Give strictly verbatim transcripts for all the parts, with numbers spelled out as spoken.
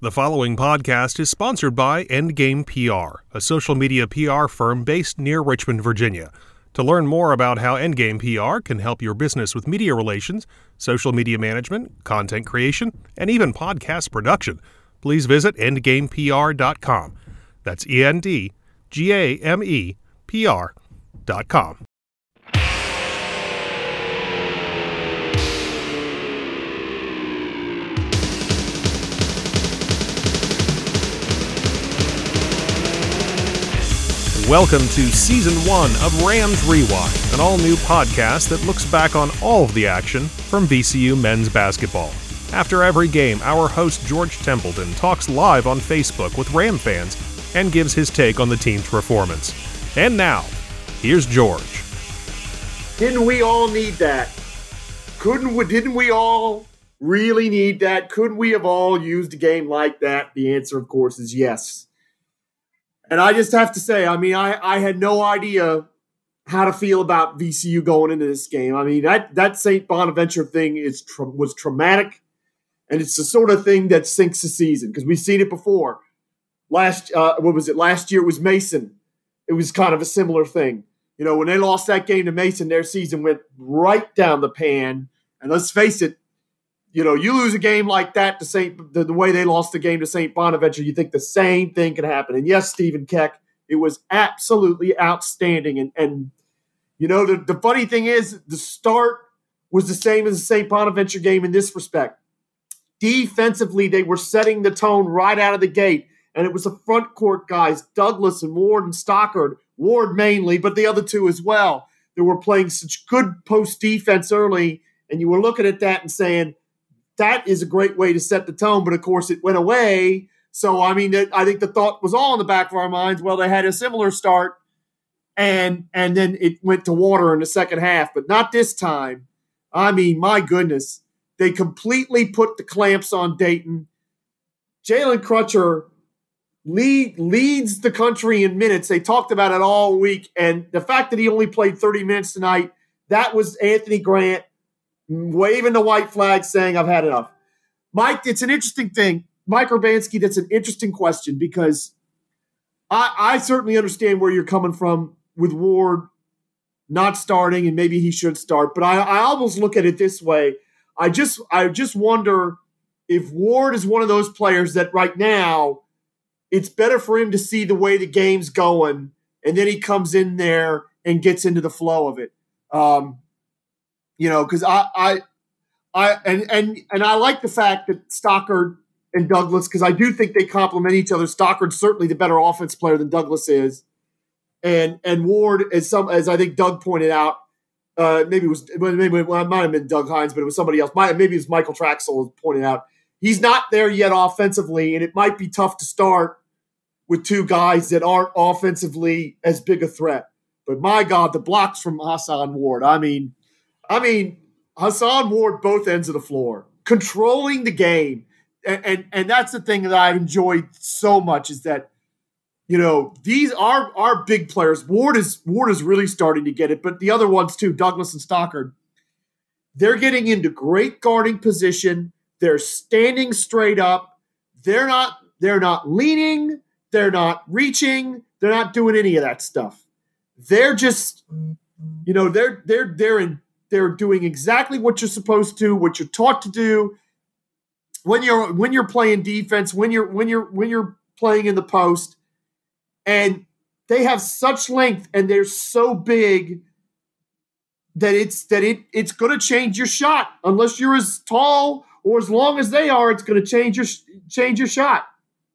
The following podcast is sponsored by Endgame P R, a social media P R firm based near Richmond, Virginia. To learn more about how Endgame P R can help your business with media relations, social media management, content creation, and even podcast production, please visit endgame p r dot com. That's E N D G A M E P R dot com. Welcome to Season one of Rams Rewind, an all-new podcast that looks back on all of the action from V C U men's basketball. After every game, our host George Templeton talks live on Facebook with Ram fans and gives his take on the team's performance. And now, here's George. Didn't we all need that? Couldn't we, didn't we all really need that? Couldn't we have all used a game like that? The answer, of course, is yes. And I just have to say, I mean, I, I had no idea how to feel about V C U going into this game. I mean, that, that Saint Bonaventure thing is tra- was traumatic, and it's the sort of thing that sinks the season because we've seen it before. Last, uh, what was it? Last year it was Mason. It was kind of a similar thing. You know, when they lost that game to Mason, their season went right down the pan. And let's face it, you know, you lose a game like that to Saint the, the way they lost the game to Saint Bonaventure, you think the same thing could happen. And yes, Stephen Keck, it was absolutely outstanding. And, and you know, the, the funny thing is the start was the same as the Saint Bonaventure game in this respect. Defensively, they were setting the tone right out of the gate. And it was the front court guys, Douglas and Ward and Stockard, Ward mainly, but the other two as well, that were playing such good post defense early. And you were looking at that and saying, that is a great way to set the tone, but of course it went away. So, I mean, it, I think the thought was all in the back of our minds, well, they had a similar start, and and then it went to water in the second half, but not this time. I mean, my goodness, they completely put the clamps on Dayton. Jalen Crutcher lead, leads the country in minutes. They talked about it all week, and the fact that he only played thirty minutes tonight, that was Anthony Grant waving the white flag saying, I've had enough. Mike, it's an interesting thing. Mike Urbanski, that's an interesting question because I, I certainly understand where you're coming from with Ward not starting and maybe he should start. But I, I almost look at it this way. I just I just wonder if Ward is one of those players that right now it's better for him to see the way the game's going and then he comes in there and gets into the flow of it. Um You know, because I, I, I, and and and I like the fact that Stockard and Douglas, because I do think they complement each other. Stockard's certainly the better offense player than Douglas is, and and Ward, as some as I think Doug pointed out, uh, maybe it was maybe it might have been Doug Hines, but it was somebody else. Might, maybe it was Michael Traxel pointed out. He's not there yet offensively, and it might be tough to start with two guys that aren't offensively as big a threat. But my God, the blocks from Hassan Ward. I mean. I mean, Hassan Ward, both ends of the floor, controlling the game. And, and and that's the thing that I've enjoyed so much is that, you know, these are our big players. Ward is Ward is really starting to get it, but the other ones too, Douglas and Stockard, they're getting into great guarding position. They're standing straight up. They're not, they're not leaning. They're not reaching. They're not doing any of that stuff. They're just, you know, they're they're they're in They're doing exactly what you're supposed to, what you're taught to do when you're when you're playing defense, when you're when you're when you're playing in the post. And they have such length and they're so big that it's that it it's going to change your shot. Unless you're as tall or as long as they are, it's going to change your change your shot.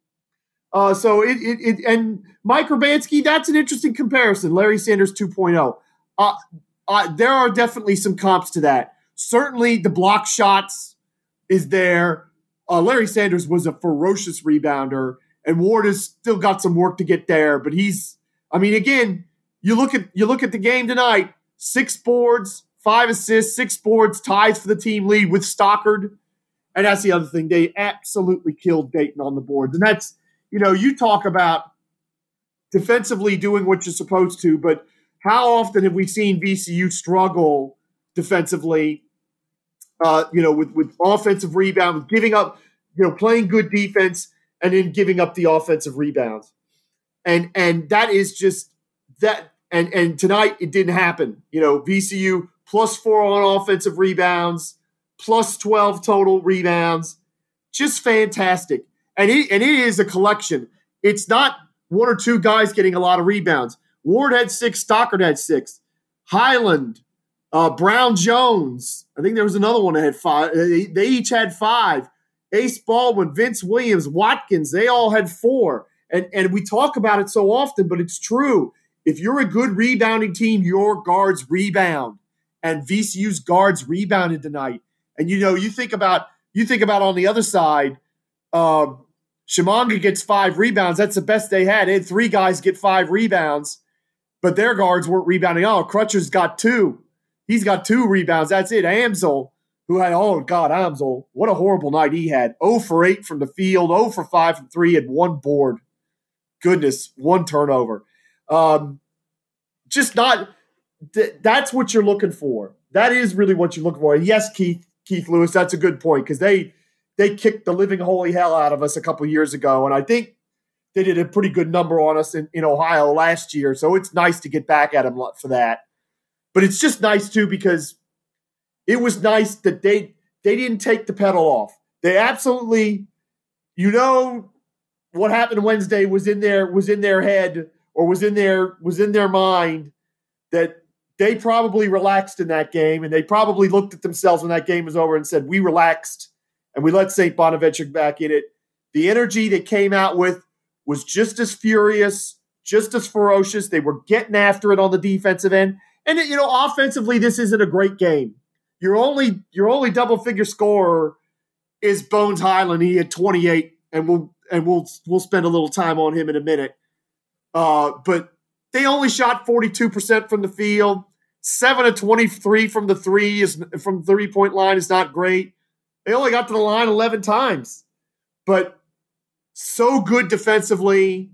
Uh, so it, it it and Mike Urbanski, that's an interesting comparison. Larry Sanders two point oh. Uh, Uh, there are definitely some comps to that. Certainly the block shots is there. Uh, Larry Sanders was a ferocious rebounder, and Ward has still got some work to get there. But he's, I mean, again, you look at you look at the game tonight, six boards, five assists, six boards, ties for the team lead with Stockard. And that's the other thing. They absolutely killed Dayton on the boards. And that's, you know, you talk about defensively doing what you're supposed to, but how often have we seen V C U struggle defensively, uh, you know, with, with offensive rebounds, giving up, you know, playing good defense, and then giving up the offensive rebounds. And and that is just that. And and tonight it didn't happen. You know, V C U plus four on offensive rebounds, plus twelve total rebounds, just fantastic. And it and it is a collection. It's not one or two guys getting a lot of rebounds. Ward had six, Stockard had six, Highland, uh, Brown Jones. I think there was another one that had five. They, they each had five. Ace Baldwin, Vince Williams, Watkins. They all had four. And and we talk about it so often, but it's true. If you're a good rebounding team, your guards rebound, and V C U's guards rebounded tonight. And you know, you think about you think about on the other side, uh, Chimanga gets five rebounds. That's the best they had. They had three guys get five rebounds, but their guards weren't rebounding. Oh, Crutcher's got two. He's got two rebounds. That's it. Amsel, who had oh god, Amsel, what a horrible night he had. zero for eight from the field, zero for five from three, and one board. Goodness, one turnover. Um, just not th- – that's what you're looking for. That is really what you're looking for. And yes, Keith Keith Lewis, that's a good point because they they kicked the living holy hell out of us a couple years ago, and I think they did a pretty good number on us in, in Ohio last year, so it's nice to get back at them for that. But it's just nice, too, because it was nice that they they didn't take the pedal off. They absolutely – you know what happened Wednesday was in their was in their head – or was in their was in their mind that they probably relaxed in that game, and they probably looked at themselves when that game was over and said, we relaxed, and we let Saint Bonaventure back in it. The energy they came out with was just as furious, just as ferocious. They were getting after it on the defensive end. And, you know, offensively, this isn't a great game. Your only your only double-figure scorer is Bones Highland. He had twenty-eight, and we'll and we'll we'll spend a little time on him in a minute. Uh, but they only shot forty-two percent from the field. seven of twenty-three from the three is from three-point line is not great. They only got to the line eleven times. But so good defensively.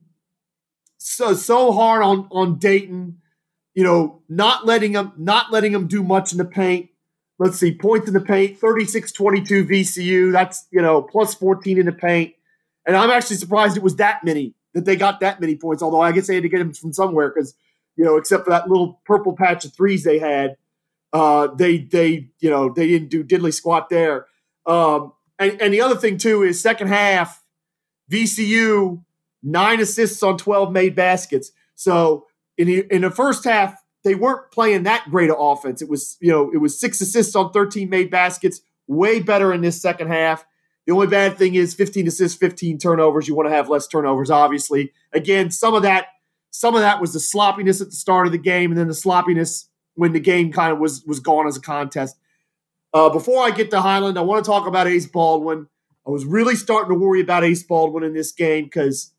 So so hard on, on Dayton. You know, not letting them not letting them do much in the paint. Let's see, points in the paint, thirty-six twenty-two V C U. That's, you know, plus fourteen in the paint. And I'm actually surprised it was that many. That they got that many points, although I guess they had to get them from somewhere because, you know, except for that little purple patch of threes they had, uh, they, they, you know, they didn't do diddly squat there. Um, and, and the other thing, too, is second half, V C U, nine assists on twelve made baskets. So in the, in the first half, they weren't playing that great of offense. It was, you know, it was six assists on thirteen made baskets, way better in this second half. The only bad thing is fifteen assists, fifteen turnovers. You want to have less turnovers, obviously. Again, some of that some of that was the sloppiness at the start of the game, and then the sloppiness when the game kind of was, was gone as a contest. Uh, before I get to Highland, I want to talk about Ace Baldwin. I was really starting to worry about Ace Baldwin in this game because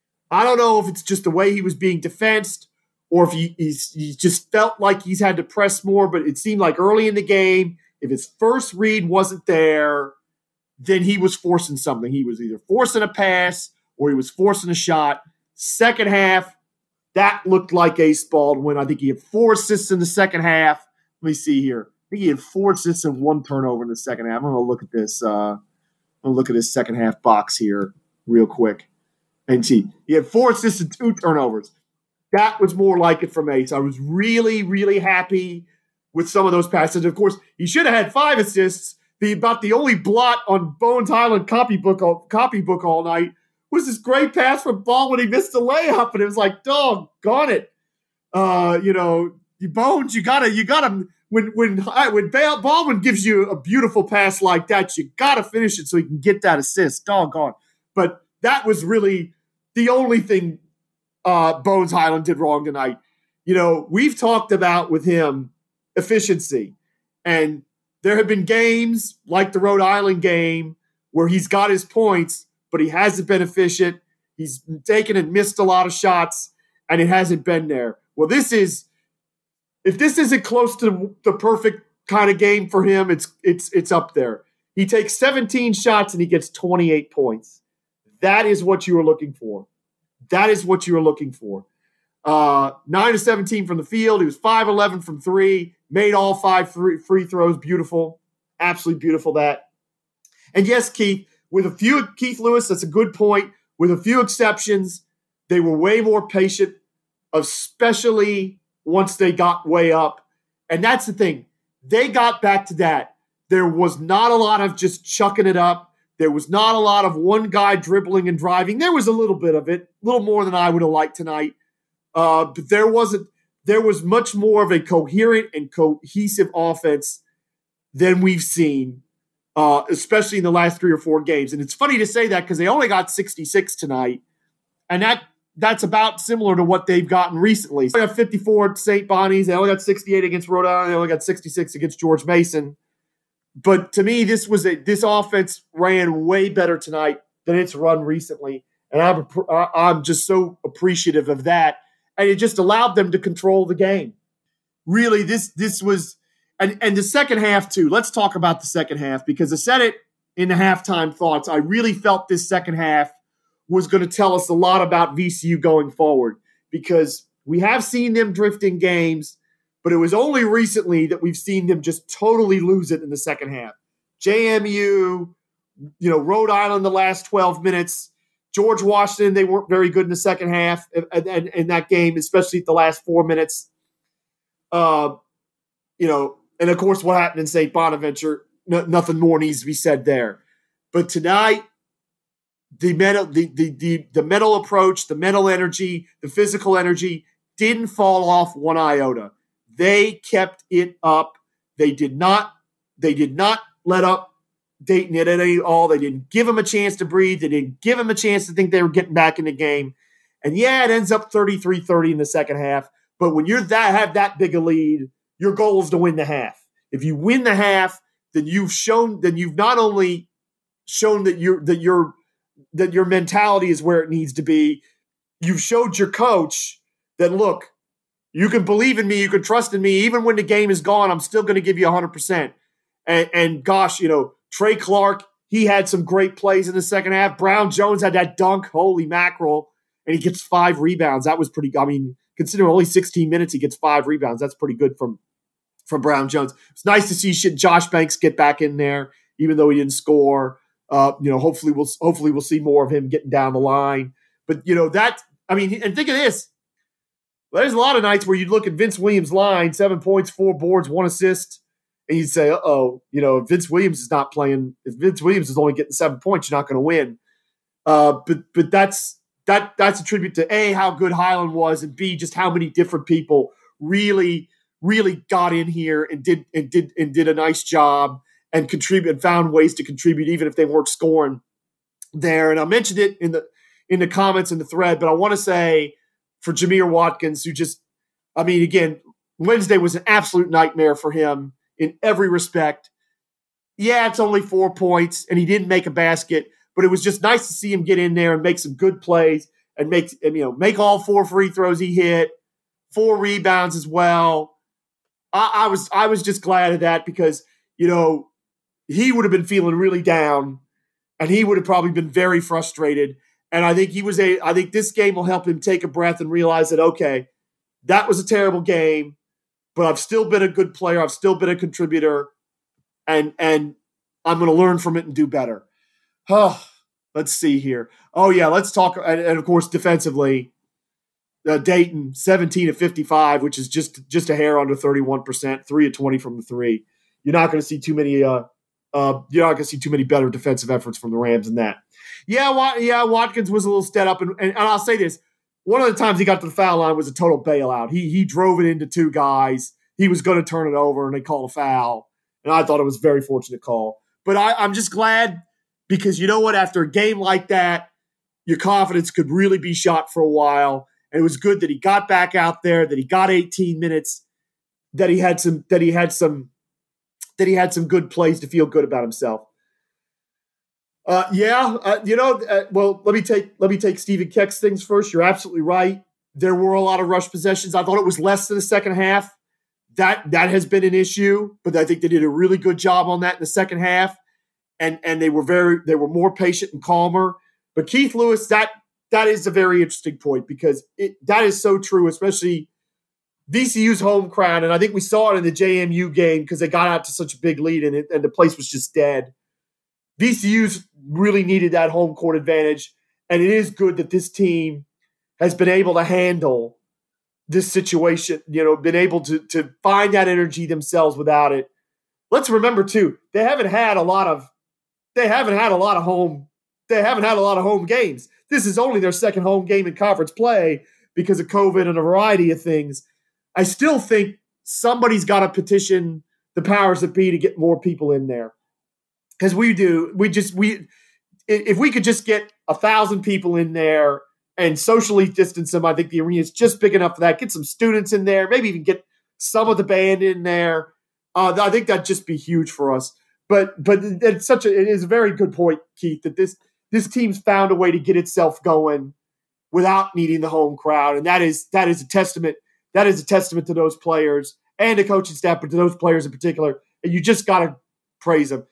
I don't know if it's just the way he was being defensed or if he, he's, he just felt like he's had to press more, but it seemed like early in the game, if his first read wasn't there, then he was forcing something. He was either forcing a pass or he was forcing a shot. Second half, that looked like Ace Baldwin. I think he had four assists in the second half. Let me see here. I think he had four assists and one turnover in the second half. I'm going to look at this. Uh, I'm going to look at his second half box here real quick and see. He had four assists and two turnovers. That was more like it from Ace. I was really, really happy with some of those passes. Of course, he should have had five assists. The about the only blot on Bones Highland copybook all, copybook all night was this great pass from Baldwin. He missed a layup, and it was like, doggone it. Uh, you know, Bones, you gotta, you gotta. When when when Baldwin gives you a beautiful pass like that, you gotta finish it so he can get that assist. Doggone. But that was really the only thing uh, Bones Highland did wrong tonight. You know, we've talked about with him efficiency, and there have been games like the Rhode Island game where he's got his points, but he hasn't been efficient. He's taken and missed a lot of shots, and it hasn't been there. Well, this is if this isn't close to the perfect kind of game for him, it's it's it's up there. He takes seventeen shots and he gets twenty-eight points. That is what you were looking for. That is what you were looking for. Uh, nine to seventeen from the field. He was five eleven from three. Made all five free, free throws. Beautiful. Absolutely beautiful that. And yes, Keith, with a few, Keith Lewis, that's a good point. With a few exceptions, they were way more patient, especially once they got way up. And that's the thing. They got back to that. There was not a lot of just chucking it up. There was not a lot of one guy dribbling and driving. There was a little bit of it, a little more than I would have liked tonight. Uh, but there wasn't. There was much more of a coherent and cohesive offense than we've seen, uh, especially in the last three or four games. And it's funny to say that because they only got sixty-six tonight, and that that's about similar to what they've gotten recently. They got fifty-four at Saint Bonnie's. They only got sixty-eight against Rhode Island. They only got sixty-six against George Mason. But to me, this was a this offense ran way better tonight than it's run recently, and I'm I'm just so appreciative of that. And it just allowed them to control the game. Really, this this was and and the second half too. Let's talk about the second half because I said it in the halftime thoughts. I really felt this second half was going to tell us a lot about V C U going forward because we have seen them drift in games. But it was only recently that we've seen them just totally lose it in the second half. J M U, you know, Rhode Island the last twelve minutes. George Washington, they weren't very good in the second half in that game, especially the last four minutes. Uh, you know, and of course what happened in Saint Bonaventure, no, nothing more needs to be said there. But tonight, the mental, the, the, the, the mental approach, the mental energy, the physical energy didn't fall off one iota. They kept it up. They did not. They did not let up Dayton at all. They didn't give him a chance to breathe. They didn't give him a chance to think they were getting back in the game. And yeah, it ends up thirty-three thirty in the second half. But when you're that have that big a lead, your goal is to win the half. If you win the half, then you've shown. Then you've not only shown that you're that your that your mentality is where it needs to be. You've showed your coach that look. You can believe in me. You can trust in me. Even when the game is gone, I'm still going to give you one hundred percent. And, and gosh, you know, Trey Clark, he had some great plays in the second half. Brown Jones had that dunk. Holy mackerel. And he gets five rebounds. That was pretty – I mean, considering only sixteen minutes, he gets five rebounds. That's pretty good from, from Brown Jones. It's nice to see Josh Banks get back in there, even though he didn't score. Uh, you know, hopefully we'll hopefully we'll see more of him getting down the line. But, you know, that – I mean, and think of this. There's a lot of nights where you'd look at Vince Williams' line, seven points, four boards, one assist, and you'd say, uh-oh, you know, if Vince Williams is not playing, if Vince Williams is only getting seven points, you're not going to win. Uh, but but that's that that's a tribute to A, how good Highland was, and B, just how many different people really, really got in here and did and did and did a nice job and contribute and found ways to contribute, even if they weren't scoring there. And I mentioned it in the in the comments in the thread, but I want to say for Jamir Watkins, who just, I mean, again, Wednesday was an absolute nightmare for him in every respect. Yeah, it's only four points, and he didn't make a basket, but it was just nice to see him get in there and make some good plays and make, and, you know, make all four free throws he hit, four rebounds as well. I, I was, I was just glad of that because, you know, he would have been feeling really down, and he would have probably been very frustrated. And I think he was a. I think this game will help him take a breath and realize that okay, that was a terrible game, but I've still been a good player. I've still been a contributor, and and I'm going to learn from it and do better. Oh, let's see here. Oh yeah, let's talk. And, and of course, defensively, uh, Dayton seventeen of fifty-five, which is just just a hair under thirty-one percent, three of twenty from the three. You're not going to see too many. Uh, uh, you're not going to see too many better defensive efforts from the Rams than that. Yeah, Wat- yeah, Watkins was a little stead up, and, and, and I'll say this: one of the times he got to the foul line was a total bailout. He he drove it into two guys. He was going to turn it over, and they called a foul. And I thought it was a very fortunate call. But I, I'm just glad because you know what? After a game like that, your confidence could really be shot for a while. And it was good that he got back out there, that he got eighteen minutes, that he had some, that he had some, that he had some good plays to feel good about himself. Uh, yeah, uh, you know, uh, well, let me take let me take Stephen Keck's things first. You're absolutely right. There were a lot of rush possessions. I thought it was less than the second half. That that has been an issue, but I think they did a really good job on that in the second half, and and they were very they were more patient and calmer. But Keith Lewis, that that is a very interesting point because it, that is so true, especially V C U's home crowd, and I think we saw it in the J M U game because they got out to such a big lead and it, and the place was just dead. V C U's really needed that home court advantage. And it is good that this team has been able to handle this situation, you know, been able to, to find that energy themselves without it. Let's remember too, they haven't had a lot of, they haven't had a lot of home, they haven't had a lot of home games. This is only their second home game in conference play because of COVID and a variety of things. I still think somebody's got to petition the powers that be to get more people in there. Because we do, we just, we, if we could just get a thousand people in there and socially distance them, I think the arena is just big enough for that. Get some students in there, maybe even get some of the band in there. Uh, I think that'd just be huge for us. But but it's such a, it is a very good point, Keith, that this this team's found a way to get itself going without needing the home crowd, and that is that is a testament. That is a testament to those players and the coaching staff, but to those players in particular. And you just got to praise them.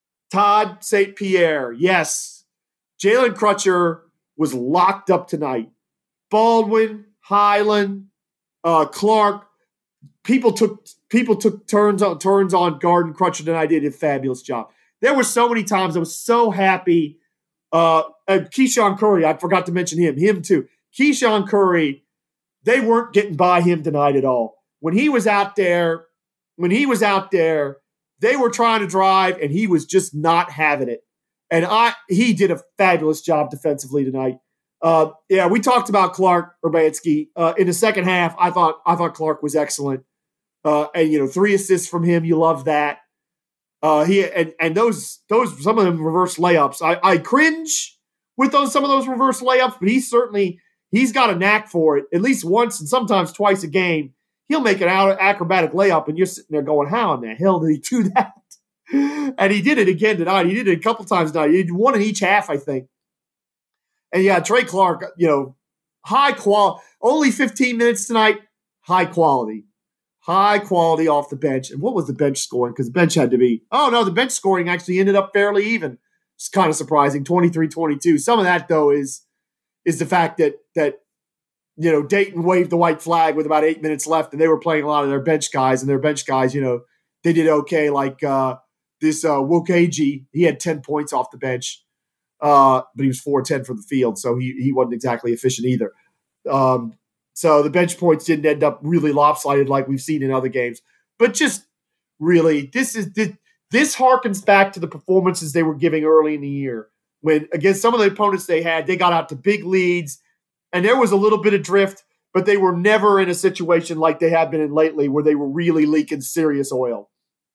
Todd Saint Pierre, yes. Jalen Crutcher was locked up tonight. Baldwin, Highland, uh, Clark. People took people took turns on turns on guarding Crutcher tonight. They did a fabulous job. There were so many times I was so happy. Uh, and Keyshawn Curry, I forgot to mention him. Him too. Keyshawn Curry, they weren't getting by him tonight at all. When he was out there, when he was out there, they were trying to drive, and he was just not having it. And I, he did a fabulous job defensively tonight. Uh, yeah, we talked about Clark Urbanski uh, in the second half. I thought I thought Clark was excellent, uh, and you know, three assists from him. You love that. Uh, he and and those those some of them reverse layups. I, I cringe with those some of those reverse layups, but he certainly he's got a knack for it. At least once and sometimes twice a game, he'll make an out acrobatic layup, and you're sitting there going, "How in the hell did he do that?" And he did it again tonight. He did it a couple times tonight. He did one in each half, I think. And yeah, Trey Clark, you know, high quality, only fifteen minutes tonight, high quality. High quality off the bench. And what was the bench scoring? Because the bench had to be, oh no, the bench scoring actually ended up fairly even. It's kind of surprising, twenty-three twenty-two. Some of that, though, is is the fact that, that you know, Dayton waved the white flag with about eight minutes left, and they were playing a lot of their bench guys, and their bench guys, you know, they did okay. Like uh, this uh, Wokeji, he had ten points off the bench. Uh, but he was four ten from the field, so he he wasn't exactly efficient either. Um, so the bench points didn't end up really lopsided like we've seen in other games. But just really, this is this, this harkens back to the performances they were giving early in the year when against some of the opponents they had, they got out to big leads, and there was a little bit of drift, but they were never in a situation like they have been in lately where they were really leaking serious oil.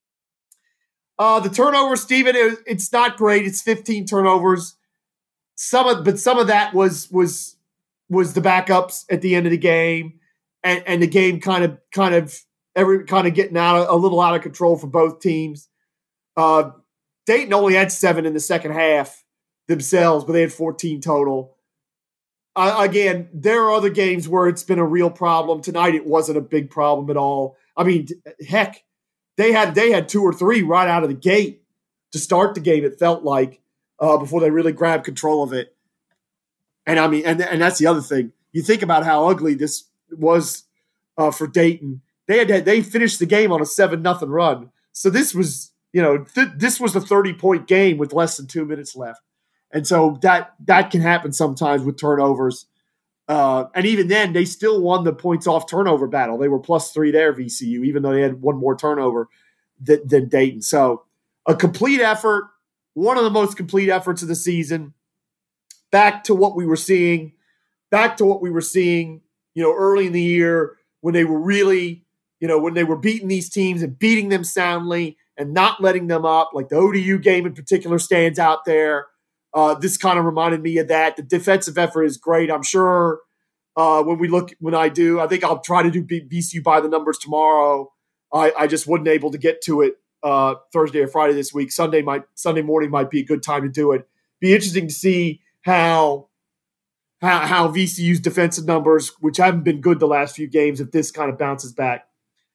Uh, the turnover, Stephen, it, it's not great. It's fifteen turnovers. Some of, but some of that was was was the backups at the end of the game, and, and the game kind of kind of every kind of getting out of, a little out of control for both teams. Uh, Dayton only had seven in the second half themselves, but they had fourteen total. Uh, again, there are other games where it's been a real problem. Tonight, it wasn't a big problem at all. I mean, heck. They had they had two or three right out of the gate to start the game, it felt like, uh, before they really grabbed control of it. And I mean, and, and that's the other thing. You think about how ugly this was uh, for Dayton. They had they finished the game on a seven nothing run. So this was, you know, th- this was a thirty-point game with less than two minutes left. And so that that can happen sometimes with turnovers. Uh, and even then, they still won the points off turnover battle. They were plus three there, V C U, even though they had one more turnover than, than Dayton. So a complete effort, one of the most complete efforts of the season. Back to what we were seeing, back to what we were seeing, you know, early in the year when they were really, you know, when they were beating these teams and beating them soundly and not letting them up. Like the O D U game in particular stands out there. Uh, this kind of reminded me of that. The defensive effort is great. I'm sure uh, when we look, when I do, I think I'll try to do B C U by the numbers tomorrow. I, I just wasn't able to get to it uh, Thursday or Friday this week. Sunday might, Sunday morning might be a good time to do it. Be interesting to see how, how, how V C U's defensive numbers, which haven't been good the last few games, if this kind of bounces back.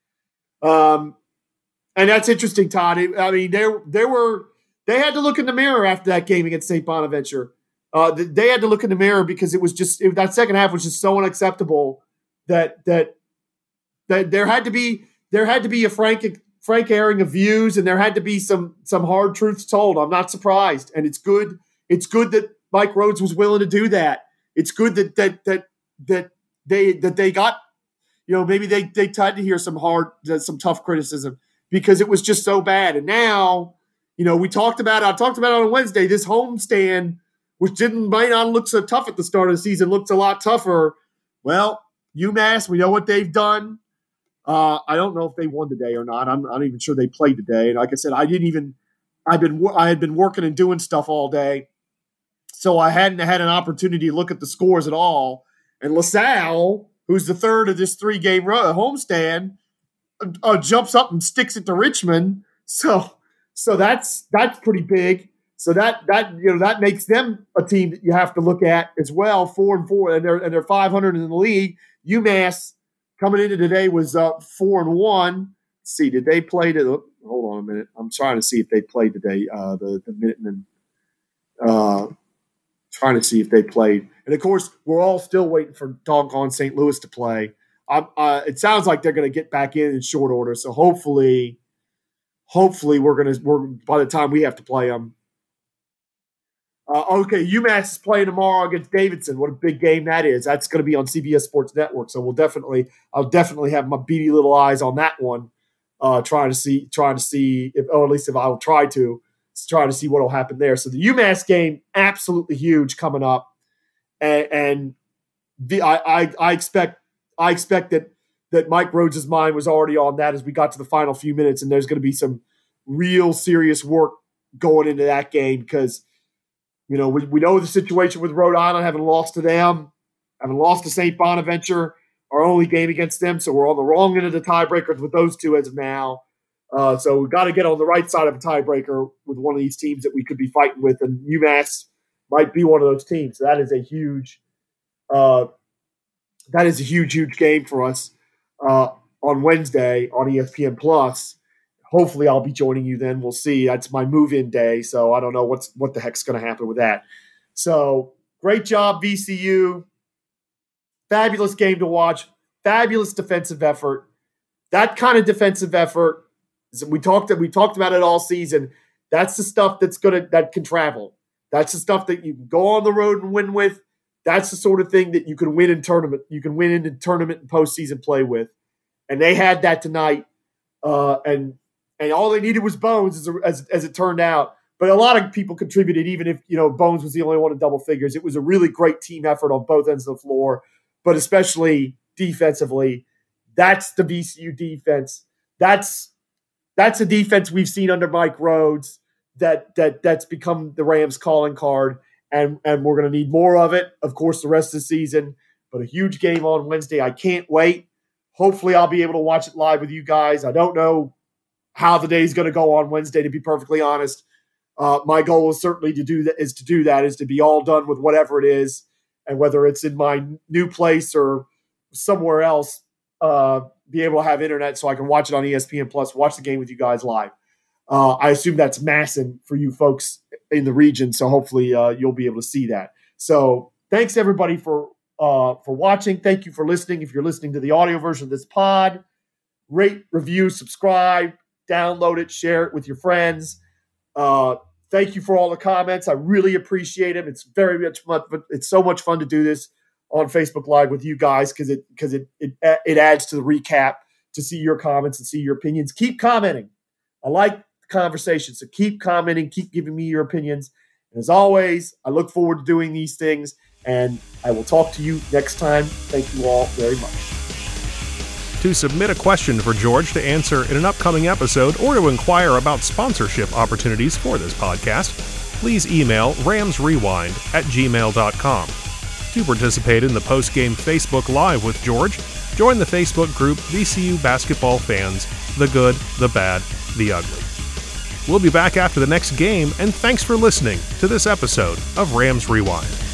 Um, and that's interesting, Todd. I mean, there, there were, They had to look in the mirror after that game against Saint Bonaventure. Uh, they had to look in the mirror because it was just it, that second half was just so unacceptable that that that there had to be there had to be a frank frank airing of views, and there had to be some some hard truths told. I'm not surprised, and it's good It's good that Mike Rhoades was willing to do that. It's good that that that that they that they got, you know, maybe they they tried to hear some hard, some tough criticism because it was just so bad. And now, you know, we talked about I talked about it on Wednesday. This homestand, which didn't might not look so tough at the start of the season, looks a lot tougher. Well, UMass, we know what they've done. Uh, I don't know if they won today or not. I'm not even sure they played today. And like I said, I didn't even. I've been I had been working and doing stuff all day, so I hadn't had an opportunity to look at the scores at all. And LaSalle, who's the third of this three-game homestand, uh, jumps up and sticks it to Richmond. So, so that's that's pretty big. So that that you know that makes them a team that you have to look at as well. Four and four, and they're and they're five hundred in the league. UMass coming into today was uh, four and one. Let's see, did they play to? Hold on a minute. I'm trying to see if they played today. Uh, the the Minutemen. Uh, trying to see if they played, and of course, we're all still waiting for doggone Saint Louis to play. Um, uh, it sounds like they're going to get back in in short order. So hopefully, hopefully we're going to. We're by the time we have to play them. Uh, okay, UMass is playing tomorrow against Davidson. What a big game that is! That's going to be on C B S Sports Network. So we'll definitely, I'll definitely have my beady little eyes on that one. Uh, trying to see, trying to see if, or at least if I will try to, try to see what will happen there. So the UMass game, absolutely huge coming up, and, and the I, I I expect I expect that that Mike Rhoades' mind was already on that as we got to the final few minutes, and there's going to be some real serious work going into that game because you know we we know the situation with Rhode Island having lost to them, having lost to Saint Bonaventure. Our only game against them, so we're on the wrong end of the tiebreakers with those two as of now. Uh, so we've got to get on the right side of a tiebreaker with one of these teams that we could be fighting with, and UMass might be one of those teams. So that is a huge, uh, that is a huge, huge game for us uh, on Wednesday on E S P N Plus. Hopefully, I'll be joining you then. We'll see. That's my move-in day, so I don't know what's what the heck's going to happen with that. So great job, V C U. Fabulous game to watch. Fabulous defensive effort. That kind of defensive effort, we talked we talked about it all season. That's the stuff that's gonna that can travel. That's the stuff that you can go on the road and win with. That's the sort of thing that you can win in tournament. You can win in tournament and postseason play with. And they had that tonight. Uh, and and all they needed was Bones, as, as as it turned out. But a lot of people contributed, even if you know Bones was the only one in double figures. It was a really great team effort on both ends of the floor. But especially defensively, that's the V C U defense. That's that's a defense we've seen under Mike Rhoades that that that's become the Rams' calling card, and and we're going to need more of it, of course, the rest of the season. But a huge game on Wednesday. I can't wait. Hopefully, I'll be able to watch it live with you guys. I don't know how the day is going to go on Wednesday, to be perfectly honest. Uh, my goal is certainly to do that. Is to do that. Is to be all done with whatever it is. And whether it's in my new place or somewhere else, uh, be able to have internet so I can watch it on E S P N Plus, watch the game with you guys live. Uh, I assume that's Masson for you folks in the region, so hopefully uh, you'll be able to see that. So thanks, everybody, for uh, for watching. Thank you for listening. If you're listening to the audio version of this pod, rate, review, subscribe, download it, share it with your friends. Uh, Thank you for all the comments. I really appreciate them. It's very much fun. It's so much fun to do this on Facebook Live with you guys because it because it, it it adds to the recap to see your comments and see your opinions. Keep commenting. I like the conversation, so keep commenting. Keep giving me your opinions. And as always, I look forward to doing these things, and I will talk to you next time. Thank you all very much. To submit a question for George to answer in an upcoming episode or to inquire about sponsorship opportunities for this podcast, please email ramsrewind at gmail dot com. To participate in the post-game Facebook Live with George, join the Facebook group V C U Basketball Fans, the Good, the Bad, the Ugly. We'll be back after the next game, and thanks for listening to this episode of Rams Rewind.